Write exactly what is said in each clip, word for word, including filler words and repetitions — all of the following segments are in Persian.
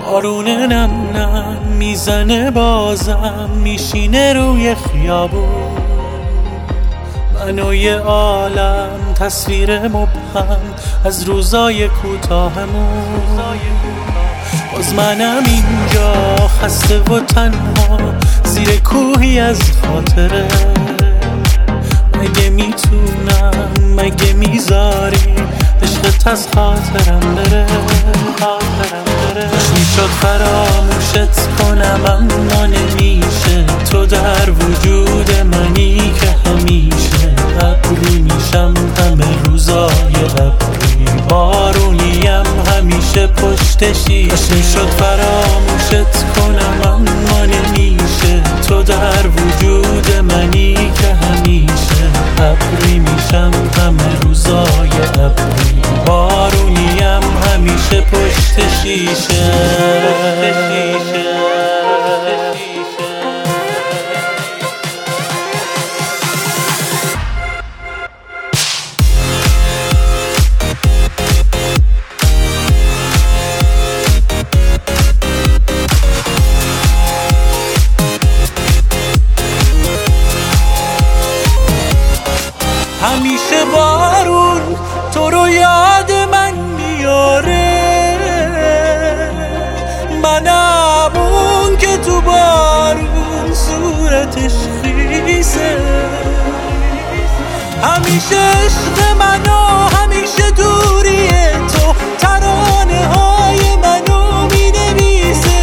بارون نم نم میزنه بازم میشینه روی خیابون، من و یه عالم تصویر مبهم از روزای کوتاهمون. باز منم اینجا خسته و تنها زیر کوهی از خاطره. مگه میتونم مگه میذاری عشقت از خاطرم بره؟ خوش میشد فراموشت کنم اما نمیشه، تو در وجود منی که همیشه. ابری میشم همه روزای ابری، بارونیم همیشه پشت شیشه. خوش میشد فراموشت کنم اما نمیشه، تو در وجود منی که همیشه. ابری میشم همه روزای ابری، بارونیم همیشه پشت شیشه. همیشه بارون تو رو یاد من میاره، منم اون که تو بارون صورتش خیسه. همیشه عشق من و همیشه دوری تو ترانه های منو مینویسه.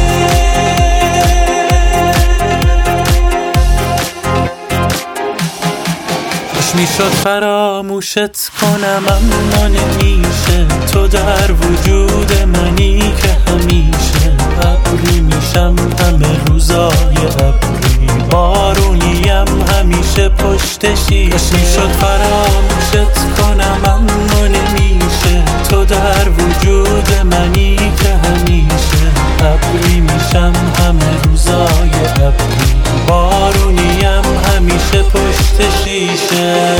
میشد فراموشت کنم اما نمیشه، تو در وجود منی که همیشه. ابری میشم همه روزای ابری، بارونیم همیشه پشت شیشه. میشد فراموشت کنم اما نمیشه، تو در وجود منی که همیشه. ابری میشم همه روزای ابری، بارونیم همیشه پشت شیشه.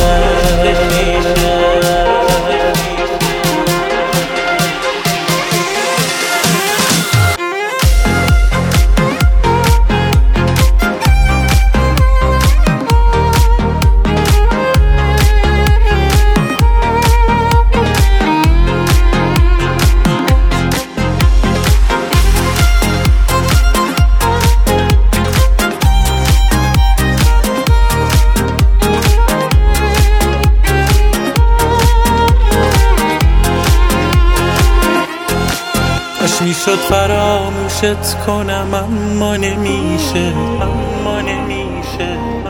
خوش میشد فراموشت کنم اما نمیشه، اما نمیشه.